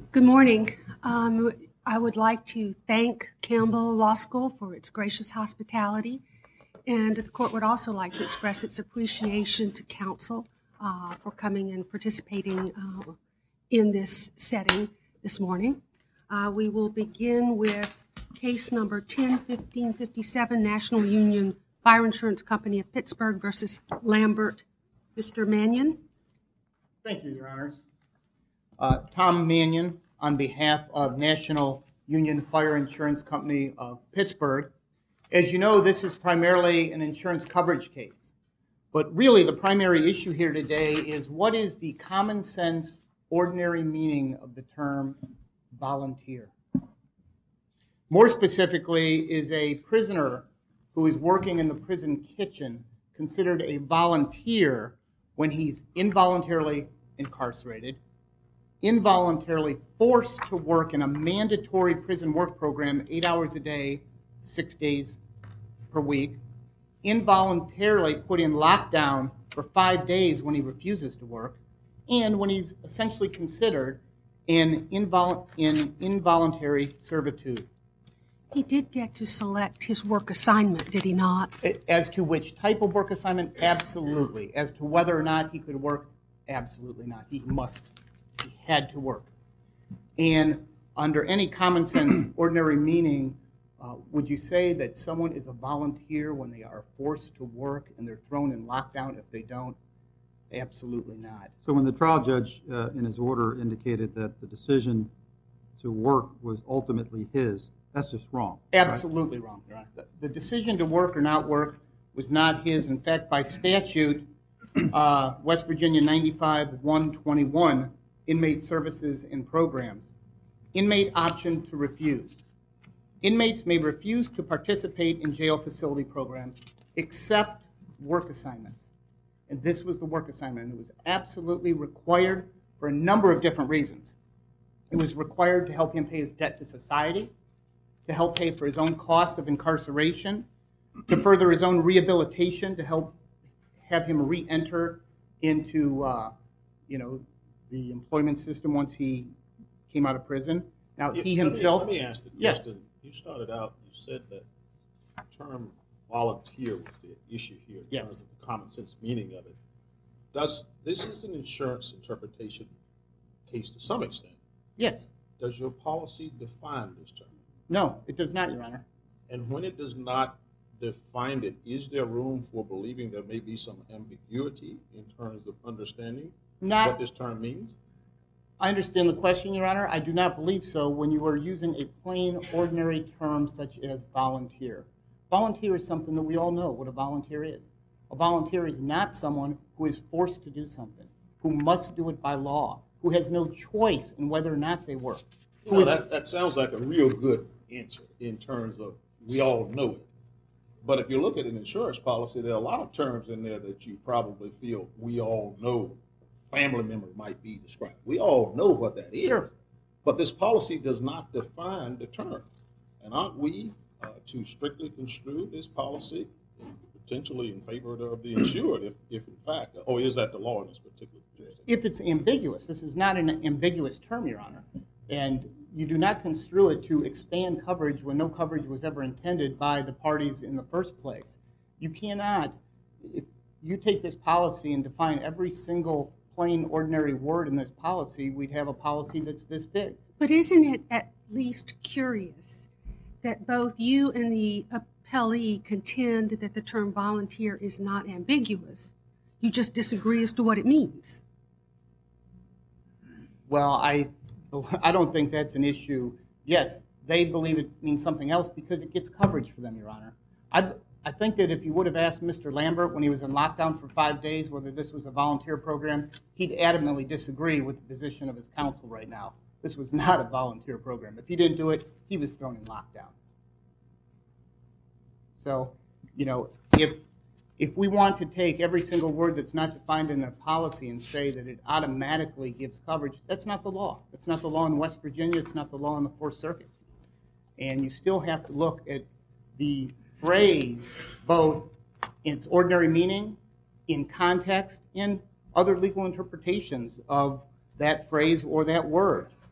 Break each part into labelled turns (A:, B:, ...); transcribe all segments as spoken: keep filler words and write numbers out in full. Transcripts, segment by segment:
A: Good morning. Um, I would like to thank Campbell Law School for its gracious hospitality, and the court would also like to express its appreciation to counsel uh, for coming and participating uh, in this setting this morning. Uh, we will begin with case number ten fifteen fifty-seven, National Union Fire Insurance Company of Pittsburgh versus Lambert. Mister Mannion.
B: Thank you, Your Honors. Uh, Tom Mannion, on behalf of National Union Fire Insurance Company of Pittsburgh. As you know, this is primarily an insurance coverage case. But really, the primary issue here today is what is the common sense, ordinary meaning of the term volunteer? More specifically, is a prisoner who is working in the prison kitchen considered a volunteer when he's involuntarily incarcerated, involuntarily forced to work in a mandatory prison work program eight hours a day, six days per week, involuntarily put in lockdown for five days when he refuses to work, and when he's essentially considered in, invol- in involuntary servitude.
A: He did get to select his work assignment, did he not?
B: As to which type of work assignment, absolutely. As to whether or not he could work, absolutely not. He must. He had to work. And under any common sense, ordinary meaning, uh, would you say that someone is a volunteer when they are forced to work and they're thrown in lockdown if they don't? Absolutely not.
C: So when the trial judge uh, in his order indicated that the decision to work was ultimately his, that's just wrong.
B: Absolutely
C: right?
B: wrong, Your Honor. The, the decision to work or not work was not his. In fact, by statute, uh, West Virginia ninety-five one twenty-one, inmate services and programs, inmate option to refuse. Inmates may refuse to participate in jail facility programs except work assignments. And this was the work assignment, and it was absolutely required for a number of different reasons. It was required to help him pay his debt to society, to help pay for his own cost of incarceration, to further his own rehabilitation, to help have him re-enter into, uh, you know, the employment system once he came out of prison. Now,
D: Yeah,
B: he himself...
D: Let me, let me ask the
B: yes.
D: question. You started out, you said that the term volunteer was the issue here in
B: Yes.
D: terms of the common sense meaning of it. Does this is an insurance interpretation case to some extent.
B: Yes.
D: Does your policy define this term?
B: No, it does not, Your Honor.
D: And when it does not define it, is there room for believing there may be some ambiguity in terms of understanding
B: Not,
D: what this term means?
B: I understand the question, Your Honor. I do not believe so when you are using a plain, ordinary term such as volunteer. Volunteer is something that we all know what a volunteer is. A volunteer is not someone who is forced to do something, who must do it by law, who has no choice in whether or not they work.
D: You know, that, that sounds like a real good answer in terms of we all know it. But if you look at an insurance policy, there are a lot of terms in there that you probably feel we all know. Family member might be described. We all know what that is.
B: Sure.
D: But this policy does not define the term. And aren't we uh, to strictly construe this policy potentially in favor of the insured if, if in fact, or is that the law in this particular jurisdiction?
B: If it's ambiguous, this is not an ambiguous term, Your Honor. And you do not construe it to expand coverage when no coverage was ever intended by the parties in the first place. You cannot, if you take this policy and define every single plain, ordinary word in this policy, we'd have a policy that's this big.
A: But isn't it at least curious that both you and the appellee contend that the term volunteer is not ambiguous? You just disagree as to what it means.
B: Well, I, I don't think that's an issue. Yes, they believe it means something else because it gets coverage for them, Your Honor. I, I think that if you would have asked Mister Lambert when he was in lockdown for five days whether this was a volunteer program, he'd adamantly disagree with the position of his counsel right now. This was not a volunteer program. If he didn't do it, he was thrown in lockdown. So, you know, if if we want to take every single word that's not defined in a policy and say that it automatically gives coverage, that's not the law. That's not the law in West Virginia. It's not the law in the Fourth Circuit. And you still have to look at the phrase both in its ordinary meaning, in context, and other legal interpretations of that phrase or that word.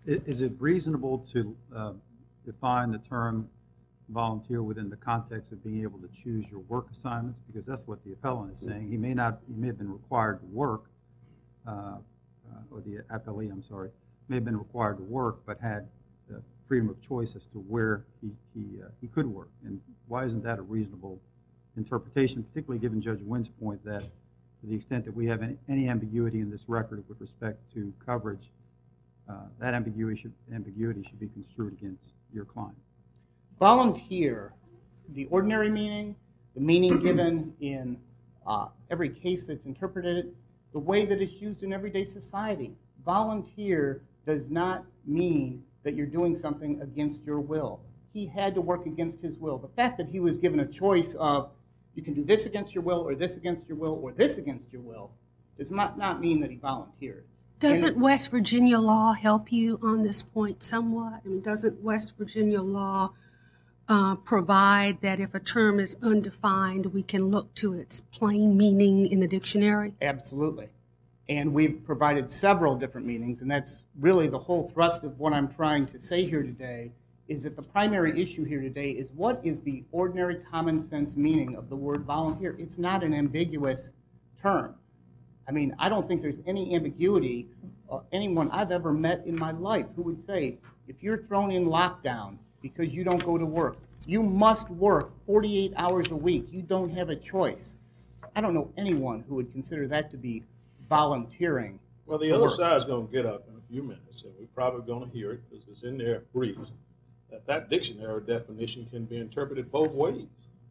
C: I- Is it reasonable to uh, define the term volunteer within the context of being able to choose your work assignments? Because that's what the appellant is saying. He may not, he may have been required to work, uh, uh, or the appellee, I'm sorry, may have been required to work, but had uh, freedom of choice as to where he, he, uh, he could work. And why isn't that a reasonable interpretation, particularly given Judge Wynn's point that to the extent that we have any, any ambiguity in this record with respect to coverage, uh, that ambiguity should, ambiguity should be construed against your client?
B: Volunteer, the ordinary meaning, the meaning given in uh, every case that's interpreted, the way that it's used in everyday society. Volunteer does not mean that you're doing something against your will. He had to work against his will. The fact that he was given a choice of you can do this against your will, or this against your will, or this against your will, does not, not mean that he volunteered.
A: Doesn't
B: And-
A: West Virginia law help you on this point somewhat? I mean, doesn't West Virginia law uh, provide that if a term is undefined, we can look to its plain meaning in the dictionary?
B: Absolutely. And we've provided several different meanings, and that's really the whole thrust of what I'm trying to say here today, is that the primary issue here today is what is the ordinary common sense meaning of the word volunteer? It's not an ambiguous term. I mean, I don't think there's any ambiguity. Uh, anyone I've ever met in my life who would say, if you're thrown in lockdown because you don't go to work, you must work forty-eight hours a week. You don't have a choice. I don't know anyone who would consider that to be volunteering.
D: Well, the
B: to
D: other
B: work.
D: side's going to get up in a few minutes, and we're probably going to hear it because it's in their briefs, that that dictionary definition can be interpreted both ways.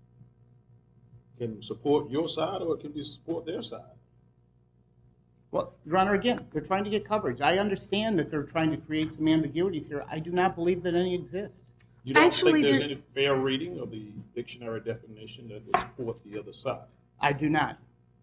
D: It can support your side or it can be support their side.
B: Well, Your Honor, again, they're trying to get coverage. I understand that they're trying to create some ambiguities here. I do not believe that any exist.
D: You don't
A: Actually,
D: think there's
A: there-
D: any fair reading of the dictionary definition that would support the other side?
B: I do not.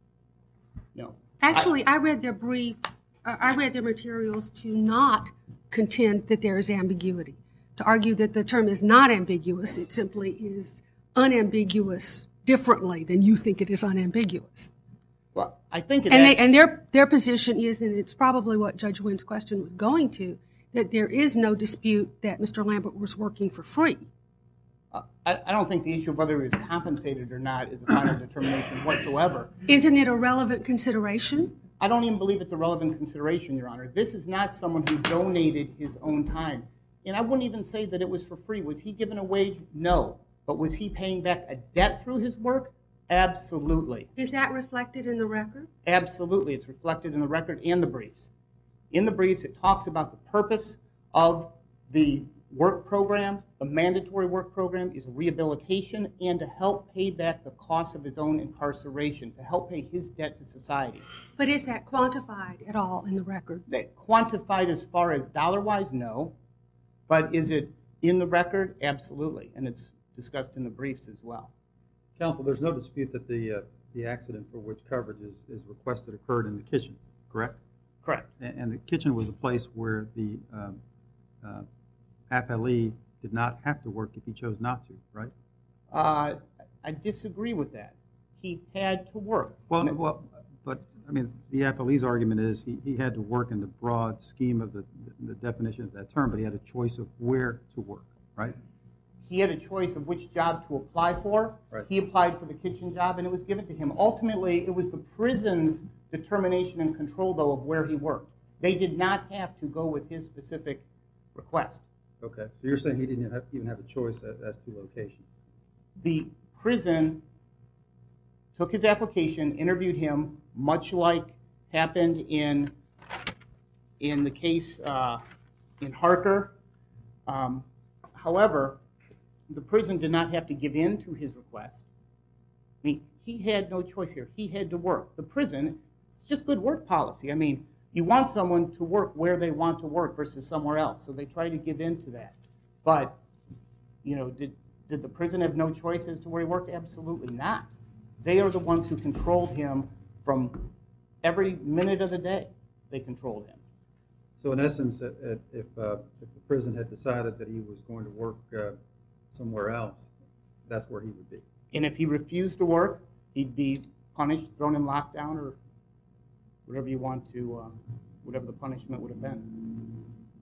B: No.
A: Actually, I read their brief, uh, I read their materials to not contend that there is ambiguity, to argue that the term is not ambiguous, it simply is unambiguous differently than you think it is unambiguous.
B: Well, I think it
A: And, they,
B: acts-
A: and their, their position is, and it's probably what Judge Wynn's question was going to, that there is no dispute that Mister Lambert was working for free.
B: uh, I, I don't think the issue of whether he was compensated or not is a final determination whatsoever.
A: Isn't it a relevant consideration?
B: I don't even believe it's a relevant consideration, Your Honor. This is not someone who donated his own time. And I wouldn't even say that it was for free. Was he given a wage? No. But was he paying back a debt through his work? Absolutely.
A: Is that reflected in the record?
B: Absolutely. It's reflected in the record and the briefs. In the briefs, it talks about the purpose of the work program. The mandatory work program is rehabilitation and to help pay back the cost of his own incarceration, to help pay his debt to society.
A: But is that quantified at all in the record?
B: That quantified as far as dollar-wise, no. But is it in the record? Absolutely. And it's discussed in the briefs as well.
C: Counsel, there's no dispute that the, uh, the accident for which coverage is, is requested occurred in the kitchen, correct?
B: Correct.
C: And, and the kitchen was a place where the um, uh, appellee did not have to work if he chose not to, right?
B: Uh, I disagree with that. He had to work.
C: Well, well, but, I mean, the appellee's argument is he, he had to work in the broad scheme of the, the definition of that term, but he had a choice of where to work, right?
B: He had a choice of which job to apply for.
C: Right.
B: He applied for the kitchen job, and it was given to him. Ultimately, it was the prison's determination and control, though, of where he worked. They did not have to go with his specific request.
C: Okay, so you're saying he didn't have, even have a choice as, as to location?
B: The prison took his application, interviewed him, much like happened in, in the case uh, in Harker. Um, however, the prison did not have to give in to his request. I mean, he had no choice here. He had to work. The prison, it's just good work policy. I mean, you want someone to work where they want to work versus somewhere else, so they try to give in to that. But, you know, did, did the prison have no choice as to where he worked? Absolutely not. They are the ones who controlled him from every minute of the day. They controlled him.
C: So in essence, uh, uh, if, uh, if the prison had decided that he was going to work uh, somewhere else, that's where he would be.
B: And if he refused to work, he'd be punished, thrown in lockdown, or whatever you want to, uh, whatever the punishment would have been.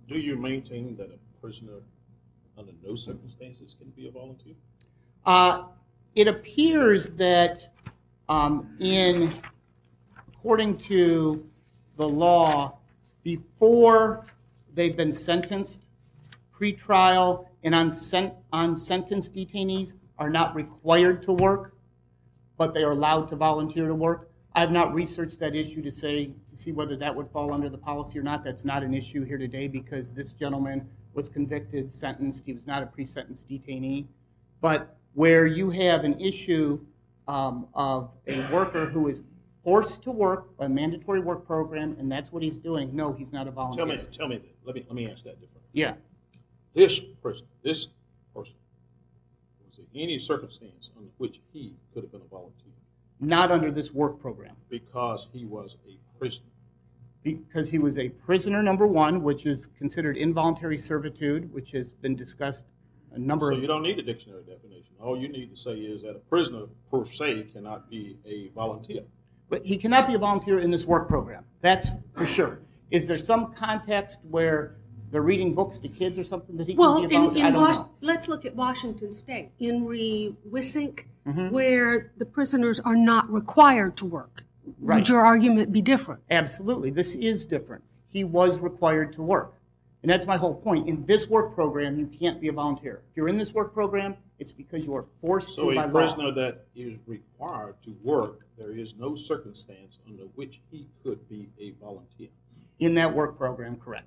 D: Do you maintain that a prisoner under no circumstances can be a volunteer?
B: Uh, it appears that um, in, according to the law, before they've been sentenced, pretrial and unsent- unsentenced detainees are not required to work, but they are allowed to volunteer to work. I have not researched that issue to say to see whether that would fall under the policy or not. That's not an issue here today because this gentleman was convicted, sentenced. He was not a pre-sentence detainee. But where you have an issue um, of a worker who is forced to work a mandatory work program, and that's what he's doing, no, he's not a volunteer.
D: Tell me, tell me that. Let me let me ask that differently.
B: Yeah.
D: This person, this person, was there any circumstance under which he could have been a volunteer?
B: Not under this work program.
D: Because he was a prisoner.
B: Because he was a prisoner, number one, which is considered involuntary servitude, which has been discussed a number
D: So
B: of...
D: you don't need a dictionary definition. All you need to say is that a prisoner per se cannot be a volunteer.
B: But he cannot be a volunteer in this work program. That's for sure. Is there some context where they're reading books to kids or something that he
A: Well,
B: can be a
A: in,
B: volunteer? I
A: in
B: don't
A: Was-
B: know.
A: let's look at Washington State. Henry Wissink,
B: Mhm.
A: where the prisoners are not required to work.
B: Right.
A: Would your argument be different?
B: Absolutely. This is different. He was required to work. And that's my whole point. In this work program, you can't be a volunteer. If you're in this work program, it's because you are forced
D: So
B: to by
D: a
B: law.
D: prisoner that is required to work, there is no circumstance under which he could be a volunteer.
B: In that work program, correct.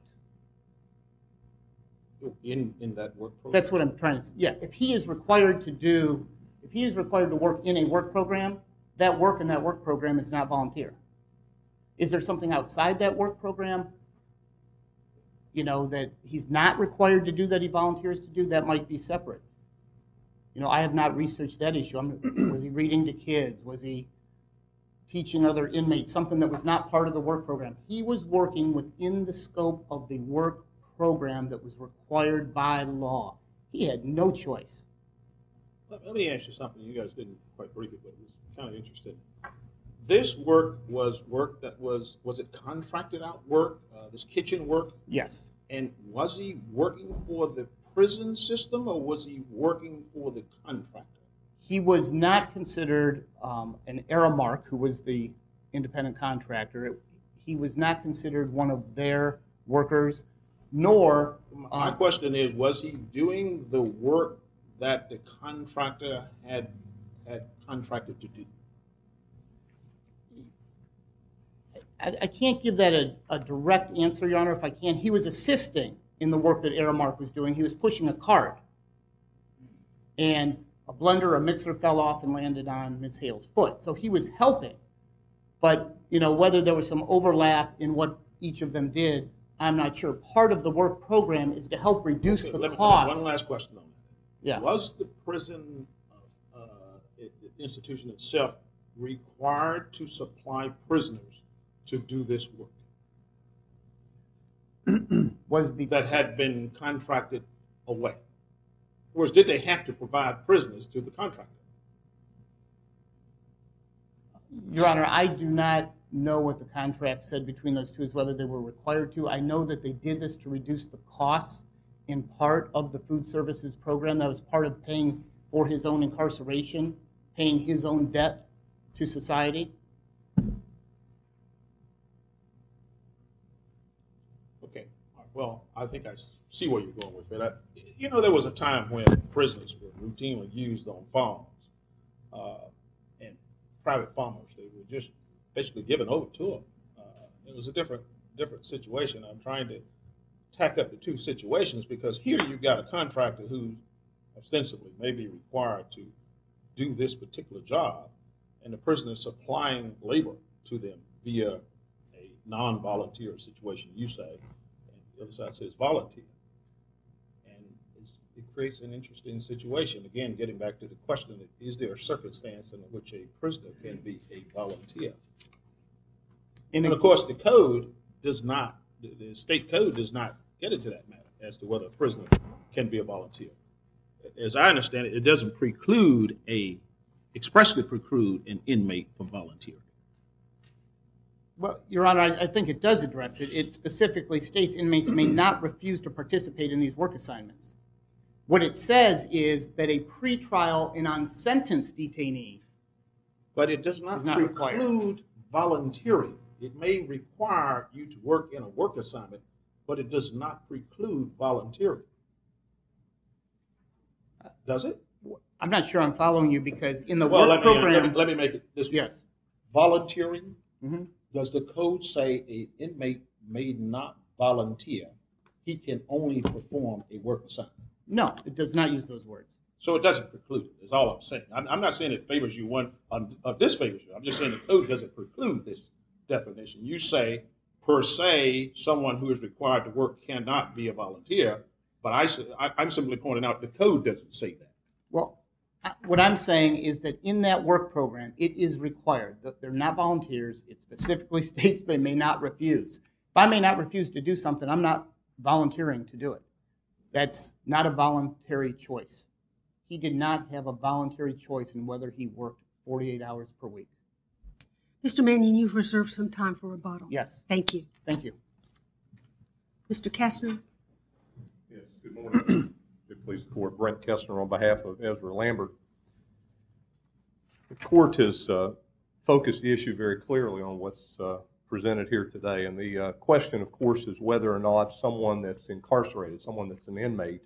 D: In in that work program.
B: That's what I'm trying to say. Yeah, if he is required to do, if he is required to work in a work program, that work in that work program is not volunteer. Is there something outside that work program, you know, that he's not required to do that he volunteers to do? That might be separate. You know, I have not researched that issue. I'm, was he reading to kids? Was he teaching other inmates? Something that was not part of the work program. He was working within the scope of the work program that was required by law. He had no choice.
D: Let, let me ask you something. You guys didn't quite brief it, but it was kind of interesting. This work was work that was, was it contracted out work, uh, this kitchen work?
B: Yes.
D: And was he working for the prison system or was he working for the contractor?
B: He was not considered um, an Aramark, who was the independent contractor. It, he was not considered one of their workers, nor...
D: My
B: um,
D: question is, was he doing the work that the contractor had had contracted to do?
B: I, I can't give that a, a direct answer, Your Honor. If I can, he was assisting in the work that Aramark was doing. He was pushing a cart, and a blender, a mixer fell off and landed on Miz Hale's foot. So he was helping, but you know whether there was some overlap in what each of them did, I'm not sure. Part of the work program is to help reduce
D: Okay,
B: the
D: let me-
B: cost.
D: One last question on that.
B: Yeah.
D: Was the prison uh, uh, it- the institution itself required to supply prisoners to do this work
B: Was the
D: that had been contracted away? In other words, did they have to provide prisoners to the contractor?
B: Your Honor, I do not know what the contract said between those two, as whether they were required to. I know that they did this to reduce the costs in part of the food services program. That was part of paying for his own incarceration, paying his own debt to society.
D: Okay. All right. Well, I think I s- see where you're going with it. I, you know, there was a time when prisoners were routinely used on farms, uh, and private farmers. They were just basically given over to them. Uh, it was a different different situation. I'm trying to tack up the two situations because here you've got a contractor who ostensibly may be required to do this particular job, and the person is supplying labor to them via a non-volunteer situation, you say, and the other side says volunteer. And it's, it creates an interesting situation. Again, getting back to the question, is there a circumstance in which a prisoner can be a volunteer?
B: And
D: And of course, the code does not, the, the state code does not get into that matter as to whether a prisoner can be a volunteer. As I understand it, it doesn't preclude a, expressly preclude an inmate from volunteering.
B: Well, Your Honor, I, I think it does address it. It specifically states inmates may not refuse to participate in these work assignments. What it says is that a pretrial and unsentenced detainee
D: But it does not,
B: Is not required.
D: preclude volunteering. It may require you to work in a work assignment, but it does not preclude volunteering. Does it?
B: I'm not sure I'm following you because in the
D: Well,
B: work
D: let me,
B: program,
D: let me, let me make it this way.
B: yes.
D: Volunteering,
B: Mhm.
D: does the code say an inmate may not volunteer? He can only perform a work assignment.
B: No, it does not use those words.
D: So it doesn't preclude it, is all I'm saying. I'm, I'm not saying it favors you one, um, uh, disfavors you. I'm just saying the code doesn't preclude this definition. You say, per se, someone who is required to work cannot be a volunteer, but I, s- I- I'm simply pointing out the code doesn't say that.
B: Well, I- what I'm saying is that in that work program, it is required that they're not volunteers. It specifically states they may not refuse. If I may not refuse to do something, I'm not volunteering to do it. That's not a voluntary choice. He did not have a voluntary choice in whether he worked forty-eight hours per week.
A: Mister Mannion, you've reserved some time for rebuttal.
B: Yes,
A: Thank you.
B: thank you.
A: Mister Kestner?
E: Yes, good morning. Good please the court. Brent Kestner on behalf of Ezra Lambert. The court has uh, focused the issue very clearly on what's uh, presented here today. And the uh, question, of course, is whether or not someone that's incarcerated, someone that's an inmate,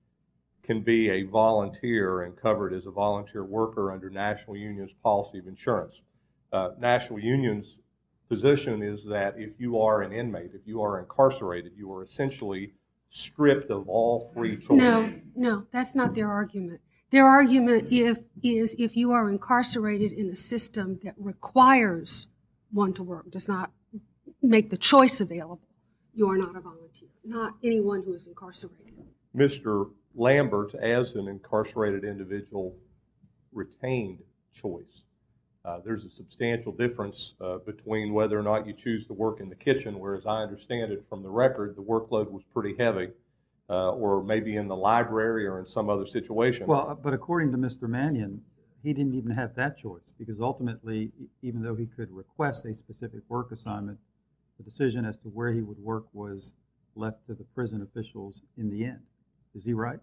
E: can be a volunteer and covered as a volunteer worker under National Union's policy of insurance. Uh, National Union's position is that if you are an inmate, if you are incarcerated, you are essentially stripped of all free choice.
A: No, no, that's not their argument. Their argument if, is if you are incarcerated in a system that requires one to work, does not make the choice available, you are not a volunteer, not anyone who is incarcerated.
E: Mister Lambert, as an incarcerated individual, retained choice. Uh, there's a substantial difference uh, between whether or not you choose to work in the kitchen, where, as I understand it from the record, the workload was pretty heavy, uh, or maybe in the library or in some other situation.
C: Well, but according to Mister Mannion, he didn't even have that choice, because ultimately, e- even though he could request a specific work assignment, the decision as to where he would work was left to the prison officials in the end. Is he right?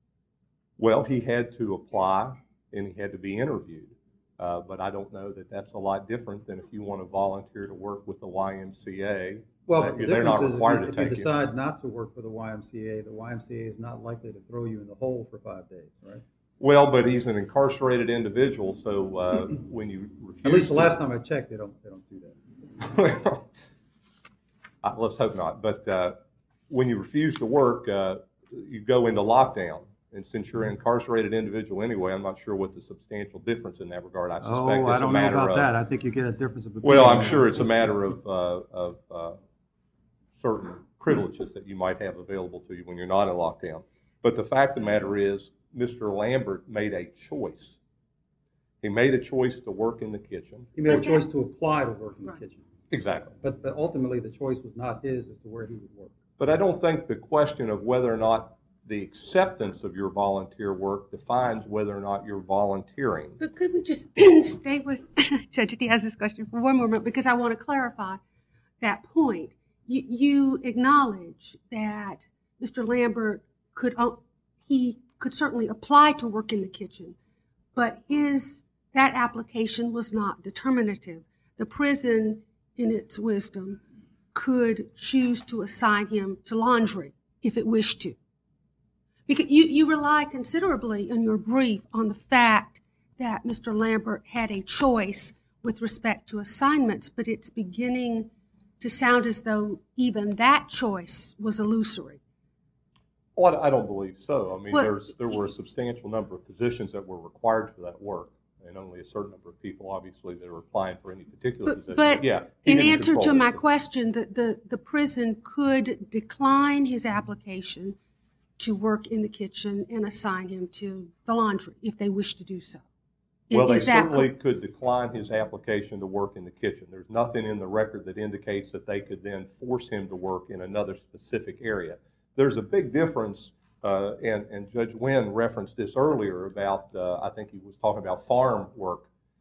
E: Well, he had to apply and he had to be interviewed. Uh, but I don't know that that's a lot different than if you want to volunteer to work with the Y M C A.
C: Well,
E: that
C: but the
E: they're not
C: difference is
E: required
C: if
E: to
C: you, if
E: take
C: you
E: you.
C: decide not to work for the Y M C A, the Y M C A is not likely to throw you in the hole for five days, right?
E: Well, but he's an incarcerated individual, so uh, when you refuse
C: At least the
E: to-
C: last time I checked, they don't, they don't do that.
E: Well, uh, let's hope not. But uh, when you refuse to work, uh, you go into lockdown. And since you're an incarcerated individual anyway, I'm not sure what the substantial difference in that regard. I suspect
C: Oh,
E: it's
C: I
E: a
C: don't know
E: matter
C: about
E: of,
C: that. I think you get a difference of opinion.
E: well, I'm sure it's a matter of, uh, of uh, certain privileges that you might have available to you when you're not in lockdown. But the fact of the matter is, Mister Lambert made a choice. He made a choice to work in the kitchen.
C: He made a
A: But that-
C: choice to apply to work in the
A: Right.
C: kitchen.
E: Exactly.
C: But, but ultimately, the choice was not his as to where he would work.
E: But I don't think the question of whether or not the acceptance of your volunteer work defines whether or not you're volunteering.
A: But could we just stay with Judge Diaz's question for one moment, because I want to clarify that point. You, you acknowledge that Mister Lambert could, uh, he could certainly apply to work in the kitchen, but his, that application was not determinative. The prison, in its wisdom, could choose to assign him to laundry if it wished to. Because you, you rely considerably in your brief on the fact that Mister Lambert had a choice with respect to assignments, but it's beginning to sound as though even that choice was illusory.
E: Well, I don't believe so. I mean,
A: Well,
E: there's, there were a substantial number of positions that were required for that work, and only a certain number of people, obviously, that are applying for any particular
A: But,
E: position.
A: but
E: yeah, he
A: in
E: didn't
A: answer to
E: control
A: my
E: it.
A: question, the, the, the prison could decline his application to work in the kitchen and assign him to the laundry if they wish to do so.
E: Well, they
A: Is that co-
E: certainly could decline his application to work in the kitchen. There's nothing in the record that indicates that they could then force him to work in another specific area. There's a big difference, uh, and, and Judge Wynn referenced this earlier about, uh, I think he was talking about farm work.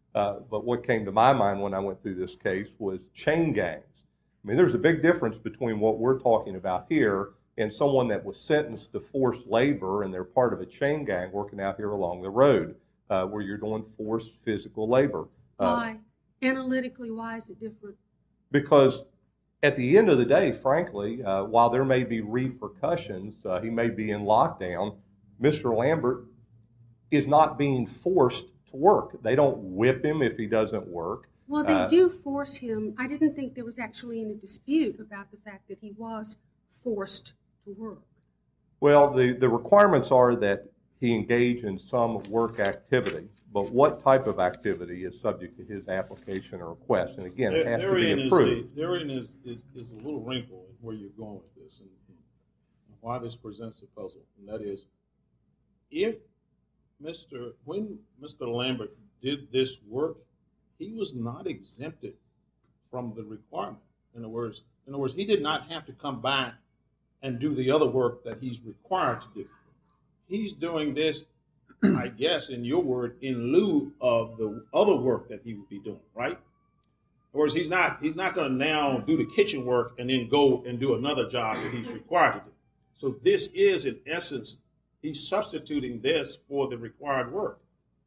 E: Uh, but what came to my mind when I went through this case was chain gangs. I mean, there's a big difference between what we're talking about here and someone that was sentenced to forced labor and they're part of a chain gang working out here along the road uh, where you're doing forced physical labor. Uh,
A: Why? Analytically, why is it different?
E: Because at the end of the day, frankly, uh, while there may be repercussions, uh, he may be in lockdown, Mister Lambert is not being forced to work. They don't whip him if he doesn't work.
A: Well, they
E: Uh,
A: do force him. I didn't think there was actually any dispute about the fact that he was forced to work.
E: Well, the, the requirements are that he engage in some work activity, but what type of activity is subject to his application or request? And again, it has to be
D: Therein is
E: approved.
D: the- Therein is, is, is a little wrinkle in where you're going with this and, and why this presents a puzzle. And that is, if Mister when Mister Lambert did this work, he was not exempted from the requirement. In other words, in other words, he did not have to come back and do the other work that he's required to do. He's doing this, I guess, in your word, in lieu of the other work that he would be doing, right? In other words, he's not he's not going to now do the kitchen work and then go and do another job that he's required to do. So this is, in essence, he's substituting this for the required work.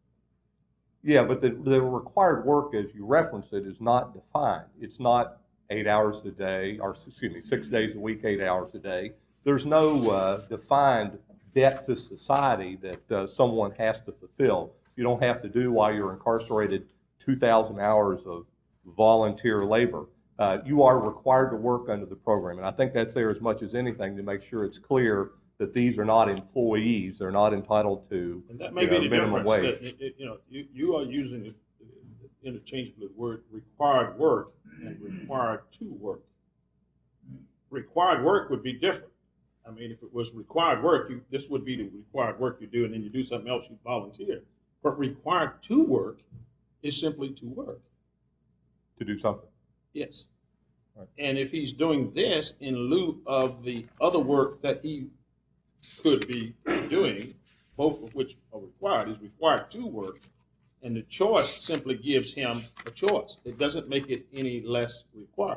E: Yeah, but the, the required work, as you reference it, is not defined. It's not eight hours a day, or excuse me, six days a week, eight hours a day. There's no uh, defined debt to society that uh, someone has to fulfill. You don't have to do while you're incarcerated two thousand hours of volunteer labor. Uh, you are required to work under the program, and I think that's there as much as anything to make sure it's clear that these are not employees. They're not entitled to
D: And that may
E: you know,
D: be the
E: minimum
D: difference.
E: wage.
D: That, it- it- you know, you, you are using the interchangeably the word required work and required to work. Required work would be different. I mean, if it was required work, you, this would be the required work you do, and then you do something else, you volunteer. But required to work is simply to work.
E: To do something.
D: Yes.
E: Right.
D: And if he's doing this in lieu of the other work that he could be doing, both of which are required, he's required to work, and the choice simply gives him a choice. It doesn't make it any less required.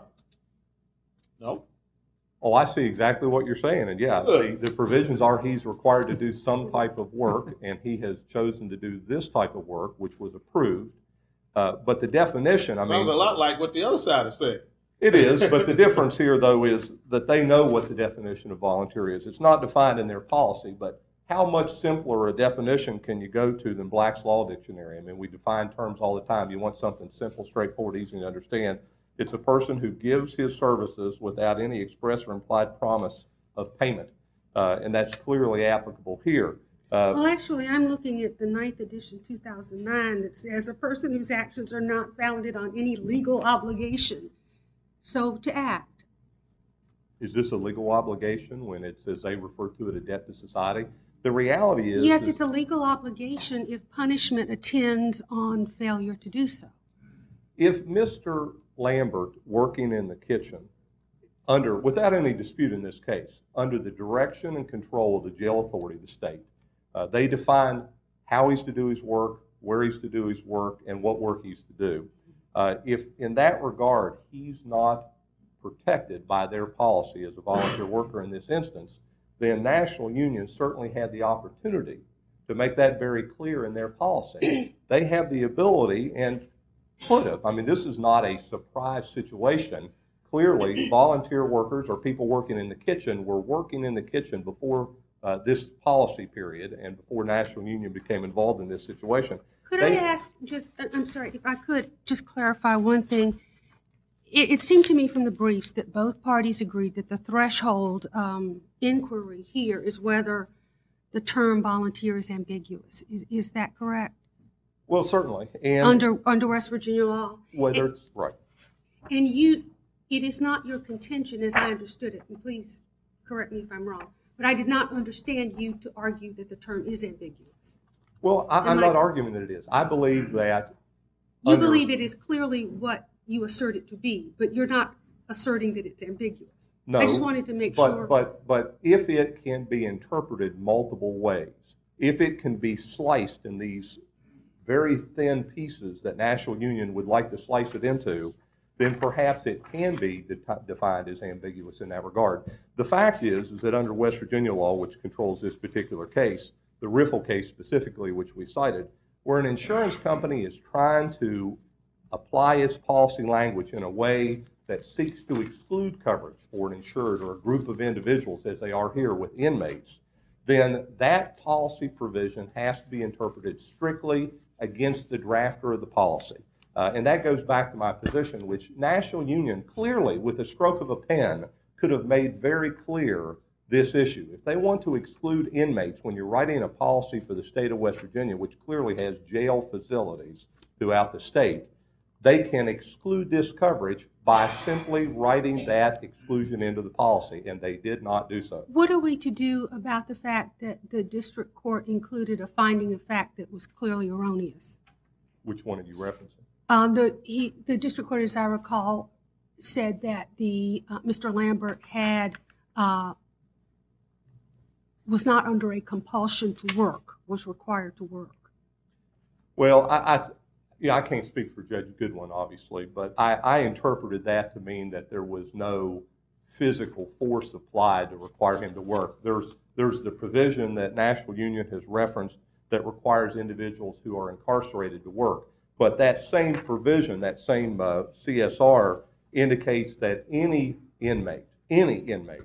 D: No?
E: Oh, I see exactly what you're saying, and yeah, the,
D: Good.
E: the provisions are he's required to do some type of work, and he has chosen to do this type of work, which was approved. Uh, but the definition, I
D: Sounds
E: mean,
D: a lot like what the other side is saying.
E: it is, but the difference here, though, is that they know what the definition of volunteer is. It's not defined in their policy, but how much simpler a definition can you go to than Black's Law Dictionary? I mean, we define terms all the time. You want something simple, straightforward, easy to understand. It's a person who gives his services without any express or implied promise of payment, uh, and that's clearly applicable here. Uh,
A: Well, actually, I'm looking at the ninth edition, two thousand nine, that says a person whose actions are not founded on any legal obligation. So to act.
E: is this a legal obligation when it says they refer to it a debt to society? The reality is,
A: Yes,
E: is
A: it's a legal obligation if punishment attends on failure to do so.
E: if Mister Lambert, working in the kitchen, under, without any dispute in this case, under the direction and control of the jail authority of the state, uh, they define how he's to do his work, where he's to do his work, and what work he's to do. Uh, if in that regard he's not protected by their policy as a volunteer worker in this instance, then National Union certainly had the opportunity to make that very clear in their policy. They have the ability and could have. I mean, this is not a surprise situation. Clearly, volunteer workers or people working in the kitchen were working in the kitchen before uh, this policy period and before National Union became involved in this situation.
A: Could
E: They-
A: I ask, just, I- I'm sorry, if I could just clarify one thing. It, it seemed to me from the briefs that both parties agreed that the threshold um, inquiry here is whether the term volunteer is ambiguous. Is, is that correct?
E: Well, certainly. And
A: Under, under West Virginia law?
E: whether
A: It-
E: it's right.
A: And you, it is not your contention, as I understood it, and please correct me if I'm wrong, but I did not understand you to argue that the term is ambiguous.
E: Well, I, I'm
A: Am I-
E: not arguing that it is. I believe that
A: You
E: under-
A: believe it is clearly what you assert it to be, but you're not asserting that it's ambiguous.
E: No,
A: I just wanted to make
E: but,
A: sure.
E: But, but if it can be interpreted multiple ways, if it can be sliced in these very thin pieces that National Union would like to slice it into, then perhaps it can be de defined as ambiguous in that regard. The fact is, is that under West Virginia law, which controls this particular case, the Riffle case specifically, which we cited, where an insurance company is trying to apply its policy language in a way that seeks to exclude coverage for an insured or a group of individuals, as they are here with inmates, then that policy provision has to be interpreted strictly against the drafter of the policy. Uh, and that goes back to my position, which National Union clearly, with a stroke of a pen, could have made very clear this issue. If they want to exclude inmates when you're writing a policy for the state of West Virginia, which clearly has jail facilities throughout the state, they can exclude this coverage by simply writing that exclusion into the policy, and they did not do so.
A: What are we to do about the fact that the district court included a finding of fact that was clearly erroneous?
E: Which one are you referencing?
A: Um, the, he, the district court, as I recall, said that the uh, Mister Lambert had uh, was not under a compulsion to work, was required to work.
E: Well, I, I yeah, I can't speak for Judge Goodwin, obviously, but I, I interpreted that to mean that there was no physical force applied to require him to work. There's there's the provision that National Union has referenced that requires individuals who are incarcerated to work. But that same provision, that same uh, C S R, indicates that any inmate, any inmate,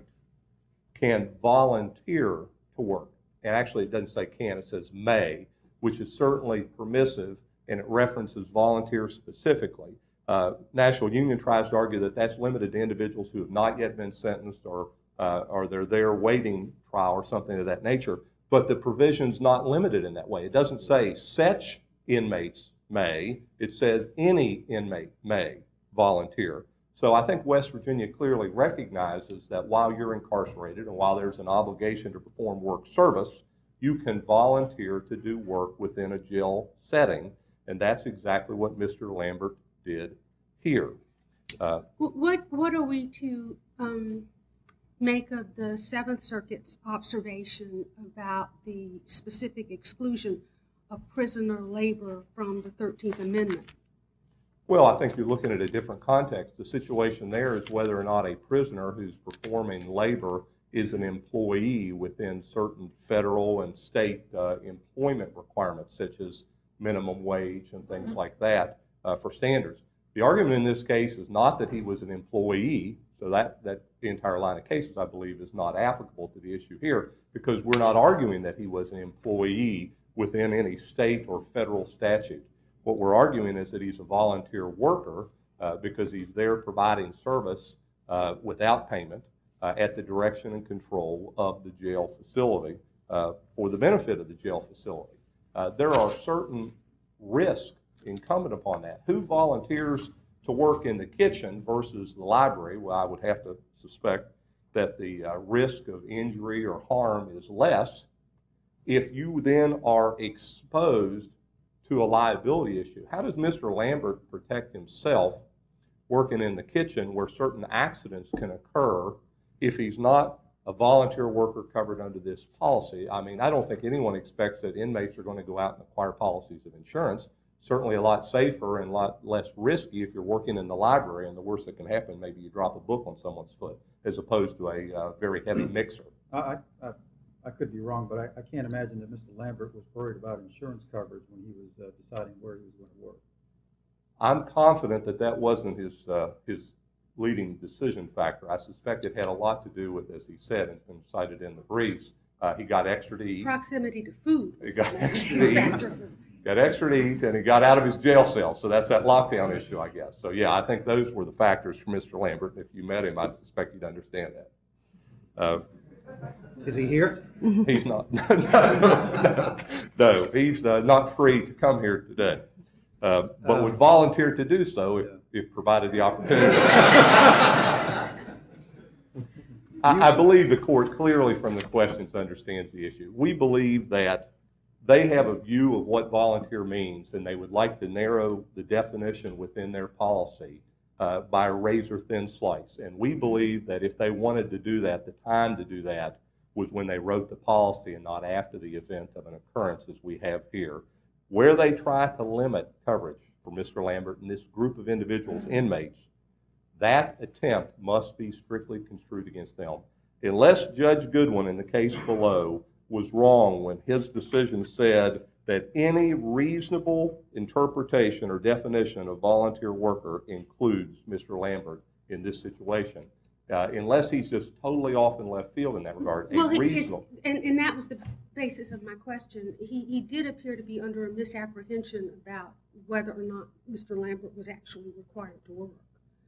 E: can volunteer to work. And actually, it doesn't say can, it says may, which is certainly permissive, and it references volunteer specifically. Uh, National Union tries to argue that that's limited to individuals who have not yet been sentenced or, uh, or they're there waiting trial or something of that nature. But the provision's not limited in that way. It doesn't say such inmates may. It says any inmate may volunteer. So I think West Virginia clearly recognizes that while you're incarcerated and while there's an obligation to perform work service, you can volunteer to do work within a jail setting, and that's exactly what Mister Lambert did here. Uh,
A: What, what are we to um, make of the Seventh Circuit's observation about the specific exclusion of prisoner labor from the thirteenth Amendment?
E: Well, I think you're looking at a different context. The situation there is whether or not a prisoner who's performing labor is an employee within certain federal and state uh, employment requirements, such as minimum wage and things like that uh, for standards. The argument in this case is not that he was an employee, so that, that the entire line of cases, I believe, is not applicable to the issue here, because we're not arguing that he was an employee within any state or federal statute. What we're arguing is that he's a volunteer worker uh, because he's there providing service uh, without payment uh, at the direction and control of the jail facility uh, for the benefit of the jail facility. Uh, there are certain risks incumbent upon that. Who volunteers to work in the kitchen versus the library? Well, I would have to suspect that the uh, risk of injury or harm is less if you then are exposed to a liability issue. How does Mister Lambert protect himself working in the kitchen where certain accidents can occur if he's not a volunteer worker covered under this policy? I mean, I don't think anyone expects that inmates are going to go out and acquire policies of insurance. Certainly a lot safer and a lot less risky if you're working in the library, and the worst that can happen, maybe you drop a book on someone's foot, as opposed to a uh, very heavy mixer.
C: I, I, I could be wrong, but I, I can't imagine that Mister Lambert was worried about insurance coverage when he was uh, deciding where he was going to work.
E: I'm confident that that wasn't his, uh, his leading decision factor. I suspect it had a lot to do with, as he said, and it's been cited in the briefs, uh, he got extra to eat.
A: Proximity to food.
E: He got extra to eat. Got extra to eat, and he got out of his jail cell. So that's that lockdown issue, I guess. So yeah, I think those were the factors for Mister Lambert. If you met him, I suspect you'd understand that. Uh,
C: Is he here?
E: He's not. No, no, no, no. He's uh, not free to come here today, uh, but would volunteer to do so if, if provided the opportunity. I, I believe the court clearly from the questions understands the issue. We believe that they have a view of what volunteer means, and they would like to narrow the definition within their policy uh, by a razor-thin slice. And we believe that if they wanted to do that, the time to do that was when they wrote the policy and not after the event of an occurrence as we have here. Where they try to limit coverage for Mister Lambert and this group of individuals, inmates, that attempt must be strictly construed against them. Unless Judge Goodwin in the case below was wrong when his decision said that any reasonable interpretation or definition of volunteer worker includes Mister Lambert in this situation, uh, unless he's just totally off in left field in that regard.
A: Well,
E: a
A: his,
E: reasonable,
A: and, and that was the basis of my question. He, he did appear to be under a misapprehension about whether or not Mister Lambert was actually required to work.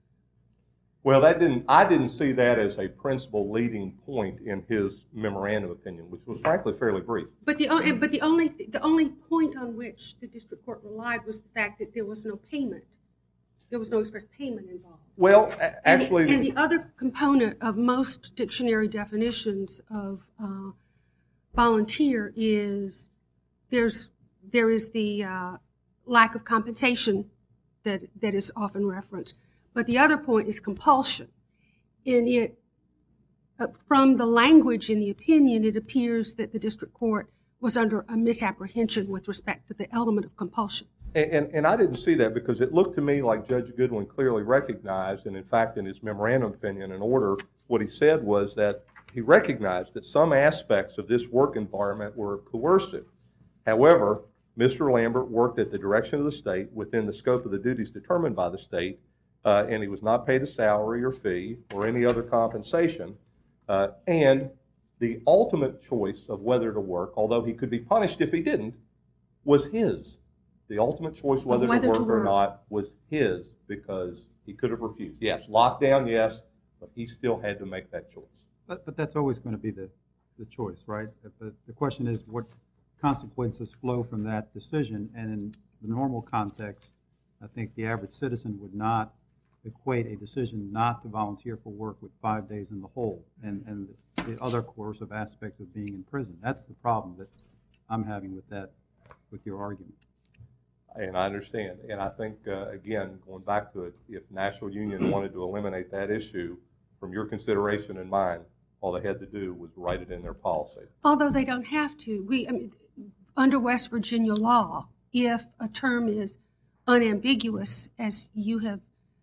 E: well, that didn't. I didn't see that as a principal leading point in his memorandum opinion, which was frankly fairly brief.
A: But the only, but the only the only point on which the district court relied was the fact that there was no payment. There was no express payment involved.
E: Well, a- actually,
A: and, and the other component of most dictionary definitions of uh, volunteer is there's there is the uh, lack of compensation that that is often referenced. But the other point is compulsion. And it, uh, from the language in the opinion, it appears that the district court was under a misapprehension with respect to the element of compulsion.
E: And, and, and I didn't see that because it looked to me like Judge Goodwin clearly recognized, and in fact in his memorandum opinion and order, what he said was that he recognized that some aspects of this work environment were coercive. However, Mister Lambert worked at the direction of the state within the scope of the duties determined by the state, uh, and he was not paid a salary or fee or any other compensation. Uh, and the ultimate choice of whether to work, although he could be punished if he didn't, was his. The ultimate choice whether,
A: whether
E: to work
A: to
E: or
A: work.
E: not was his because he could have refused. Yes, lockdown, yes, but he still had to make that choice.
C: But, but that's always going to be the, the choice, right? But the question is what consequences flow from that decision. And in the normal context, I think the average citizen would not equate a decision not to volunteer for work with five days in the hole and, and the other coercive aspects of being in prison. That's the problem that I'm having with that, with your argument.
E: And I understand. And I think, uh, again, going back to it, if National Union wanted to eliminate that issue from your consideration and mine, all they had to do was write it in their policy.
A: Although they don't have to. We, I mean, under West Virginia law, if a term is unambiguous, as you have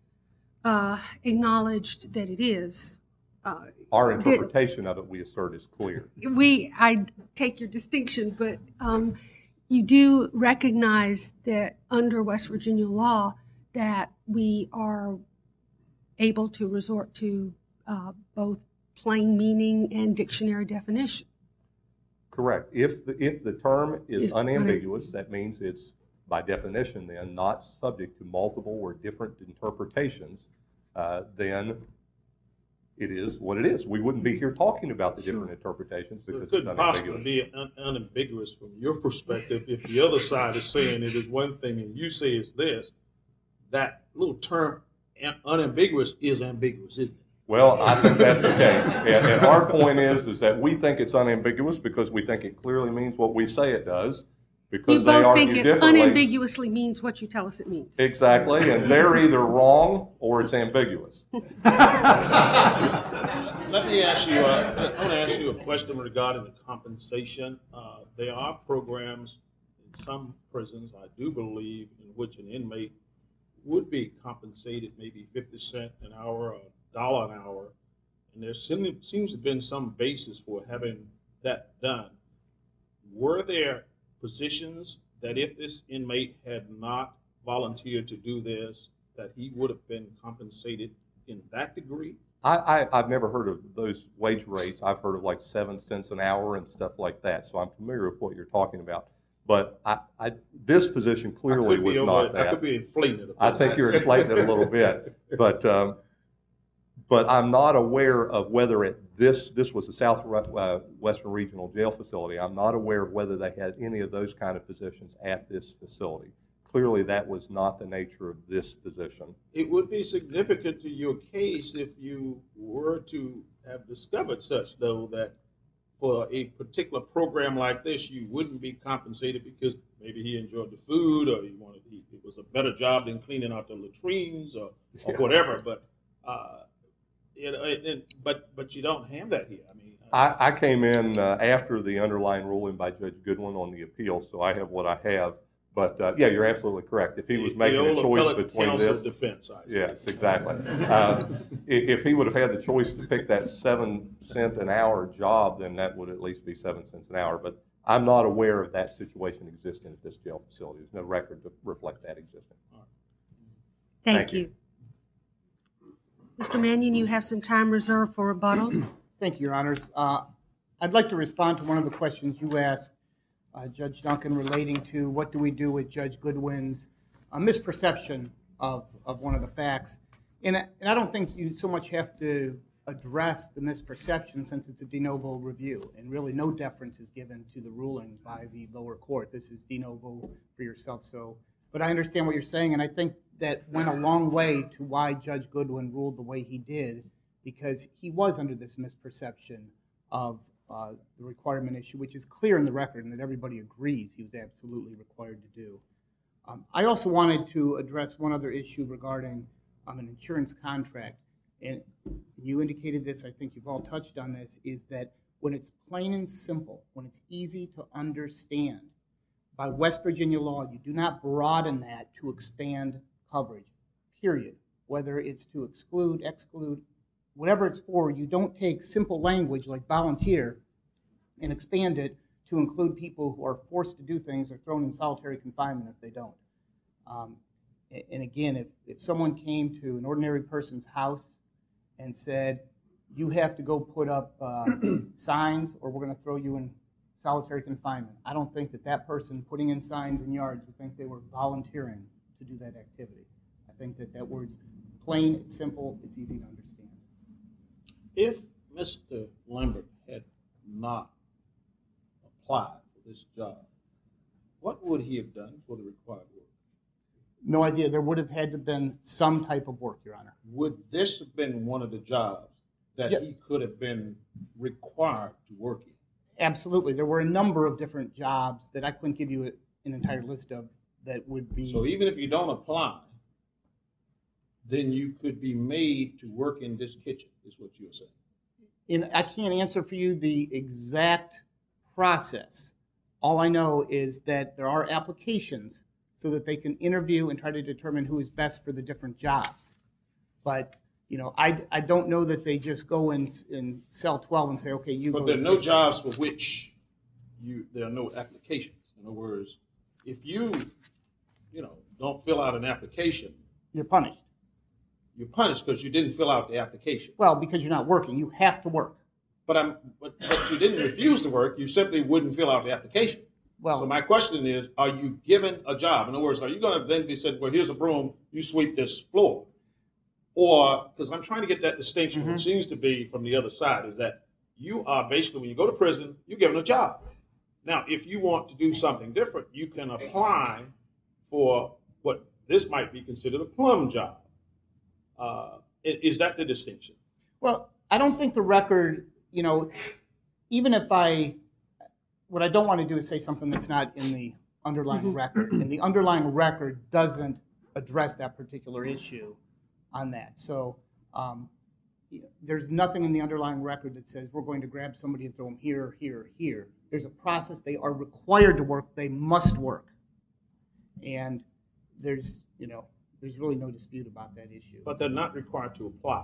A: uh, acknowledged that it is, uh,
E: Our interpretation of it, we assert, is clear.
A: we, I take your distinction, but um, you do recognize that under West Virginia law that we are able to resort to uh, both plain meaning and dictionary definition.
E: Correct. If the, if the term is
A: Is
E: unambiguous, that means it's, by definition then, not subject to multiple or different interpretations, uh, then it is what it is. We wouldn't be here talking about the different interpretations because
D: It
E: it's
D: couldn't possibly
E: unambiguous.
D: be un- unambiguous from your perspective if the other side is saying it is one thing and you say it's this. That little term un- unambiguous is ambiguous, isn't it?
E: Well, I think that's the case. And, and our point is, is that we think it's unambiguous because we think it clearly means what we say it does. Because
A: You
E: they
A: both
E: argue
A: think it
E: differently.
A: unambiguously means what you tell us it means.
E: Exactly, and they're either wrong or it's ambiguous.
D: Let me ask you, uh, I want to ask you a question regarding the compensation. Uh, there are programs in some prisons, I do believe, in which an inmate would be compensated maybe fifty cents an hour or a dollar an hour. And there seem- seems to have been some basis for having that done. Were there positions that if this inmate had not volunteered to do this, that he would have been compensated in that degree?
E: I, I, I've never heard of those wage rates. I've heard of like seven cents an hour and stuff like that. So I'm familiar with what you're talking about. But I, I, this position clearly
D: I could be
E: was
D: over-
E: not
D: I
E: that.
D: could be inflating it. a
E: I
D: bit.
E: think you're inflating it a little bit, but um, but I'm not aware of whether it this this was a South uh, Western Regional Jail facility. I'm not aware of whether they had any of those kind of positions at this facility. Clearly, that was not the nature of this position.
D: It would be significant to your case if you were to have discovered such, though, that for a particular program like this, you wouldn't be compensated because maybe he enjoyed the food or he wanted he, it was a better job than cleaning out the latrines or, or
E: Yeah.
D: whatever. But uh, it, it, it, but but you don't have that here. I mean, uh,
E: I, I came in uh, after the underlying ruling by Judge Goodwin on the appeal, so I have what I have. But, uh, yeah, you're absolutely correct. If he was
D: The-
E: making
D: the
E: a
D: old
E: choice
D: appellate
E: between
D: counsel
E: this.
D: defense, I see.
E: Yes, exactly. Uh, i- If he would have had the choice to pick that seven cent an hour job, then that would at least be seven cents an hour. But I'm not aware of that situation existing at this jail facility. There's no record to reflect that existing.
A: Thank
E: Thank you.
A: you. Mister Mannion, you have some time reserved for rebuttal.
B: Thank you, Your Honors. Uh, I'd like to respond to one of the questions you asked, uh, Judge Duncan, relating to what do we do with Judge Goodwin's uh, misperception of, of one of the facts. And, I- and I don't think you so much have to address the misperception since it's a de novo review, and really no deference is given to the ruling by the lower court. This is de novo for yourself. So, but I understand what you're saying, and I think that went a long way to why Judge Goodwin ruled the way he did, because he was under this misperception of uh, the requirement issue, which is clear in the record and that everybody agrees he was absolutely required to do. Um, I also wanted to address one other issue regarding um, an insurance contract. And you indicated this, I think you've all touched on this, is that when it's plain and simple, when it's easy to understand, by West Virginia law, you do not broaden that to expand coverage, period. Whether it's to exclude, exclude, whatever it's for, you don't take simple language like volunteer and expand it to include people who are forced to do things or thrown in solitary confinement if they don't. Um, a- and again, if, if someone came to an ordinary person's house and said, you have to go put up uh, signs or we're going to throw you in solitary confinement, I don't think that that person putting in signs in yards would think they were volunteering to do that activity. I think that that word's plain, it's simple, it's easy to understand.
D: If Mister Lambert had not applied for this job, what would he have done for the required work?
B: No idea. There would have had to have been some type of work, Your Honor.
D: Would this have been one of the jobs that
B: Yes.
D: he could have been required to work in?
B: Absolutely. There were a number of different jobs that I couldn't give you a- an entire list of that would be.
D: So even if you don't apply, then you could be made to work in this kitchen, is what you're saying.
B: And I can't answer for you the exact process. All I know is that there are applications so that they can interview and try to determine who is best for the different jobs. But, you know, I, I don't know that they just go in, in cell twelve and say, okay, you go.
D: But there are
B: to
D: no
B: kitchen.
D: jobs for which you, there are no applications. In other words, if you, you know, don't fill out an application,
B: You're punished.
D: you're punished because you didn't fill out the application.
B: Well, because you're not working. You have to work.
D: But I'm, but, but you didn't refuse to work, you simply wouldn't fill out the application.
B: Well,
D: So my question is, are you given a job? In other words, are you going to then be said, well, here's a broom, you sweep this floor? Or, because I'm trying to get that distinction,
B: Mm-hmm.
D: which seems to be from the other side, is that you are basically, when you go to prison, you're given a job. Now, if you want to do something different, you can apply for what this might be considered a plum job. Uh, i- is that the distinction?
B: Well, I don't think the record, you know, even if I, what I don't want to do is say something that's not in the underlying record. And the underlying record doesn't address that particular issue on that. So um, you know, there's nothing in the underlying record that says we're going to grab somebody and throw them here, here, here. There's a process. They are required to work. They must work. And there's, you know, there's really no dispute about that issue.
D: But they're not required to apply.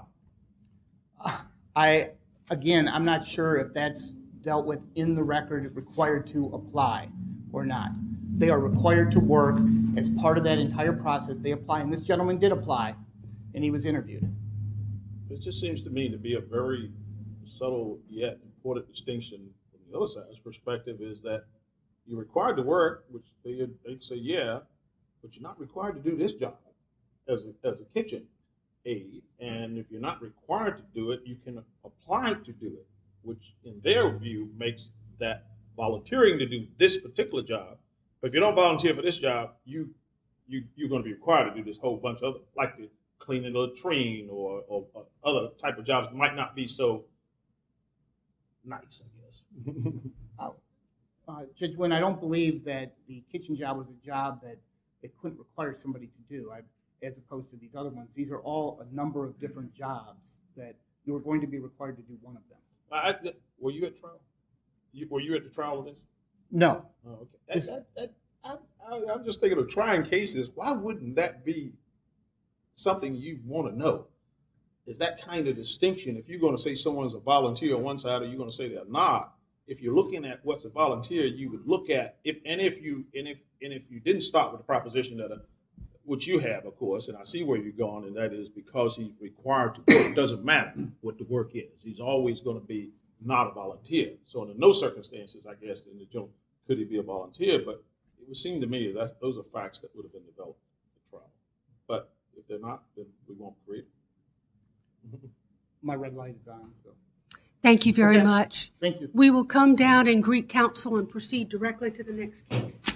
B: I, again, I'm not sure if that's dealt with in the record, required to apply or not. They are required to work as part of that entire process. They apply, and this gentleman did apply, and he was interviewed.
D: It just seems to me to be a very subtle yet important distinction from the other side's perspective is that you're required to work, which they, they'd say, yeah, but you're not required to do this job as a, as a kitchen aide. And if you're not required to do it, you can apply to do it, which in their view makes that volunteering to do this particular job. But if you don't volunteer for this job, you, you, you're going to be required to do this whole bunch of other, like the cleaning a latrine or, or, or other type of jobs that might not be so nice, I guess.
B: Uh, Judge Wynn, I don't believe that the kitchen job was a job that it couldn't require somebody to do, I, as opposed to these other ones. These are all a number of different jobs that you were going to be required to do one of them.
D: I, I- were you at trial? You, were you at the trial of this?
B: No,
D: Oh, okay. That,
B: This-
D: that, that, I, I, I'm just thinking of trying cases. Why wouldn't that be something you want to know? Is that kind of distinction? If you're going to say someone's a volunteer on one side, or you're going to say they're not, if you're looking at what's a volunteer, you would look at if and if you and if and if you didn't start with the proposition that a, which you have, of course, and I see where you're going, and that is because he's required to work. It doesn't matter what the work is. He's always going to be not a volunteer. So under no circumstances, I guess, in the joke, could he be a volunteer? But it would seem to me that those are facts that would have been developed at the trial. But if they're not, then we won't create them.
B: My red light is on, so.
A: Thank you very
B: Okay.
A: much.
B: Thank you.
A: We will come down and greet counsel and proceed directly to the next case.